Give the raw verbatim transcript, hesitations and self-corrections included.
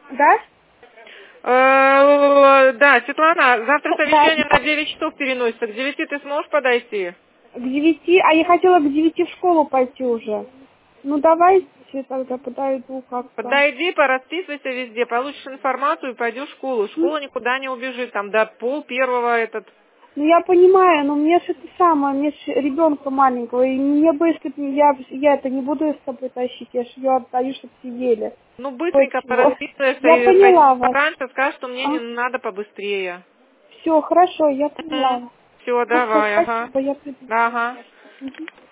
Да? Э, Да, Светлана, завтра Да. совещание на девять часов переносится. К девяти ты сможешь подойти? К девяти, а я хотела к девяти в школу пойти уже. Ну давайте тогда подойду как-то. Подойди, порасписывайся везде, получишь информацию и пойдешь в школу. Ну, Школа никуда не убежит, там до пол первого этот. ну, я понимаю, но мне же это самое, мне же ребенка маленького, и мне бы, если бы я, я это не буду с собой тащить, я же ее отдаю, чтобы сидели. Ну, быстренько Почему? порасписываешься Я и пойдешь поняла вас. пораньше, скажешь, что мне А? не надо побыстрее. Все, хорошо, я поняла. Все, Хорошо, давай, ага. спасибо, я приду. Ага. Мгм.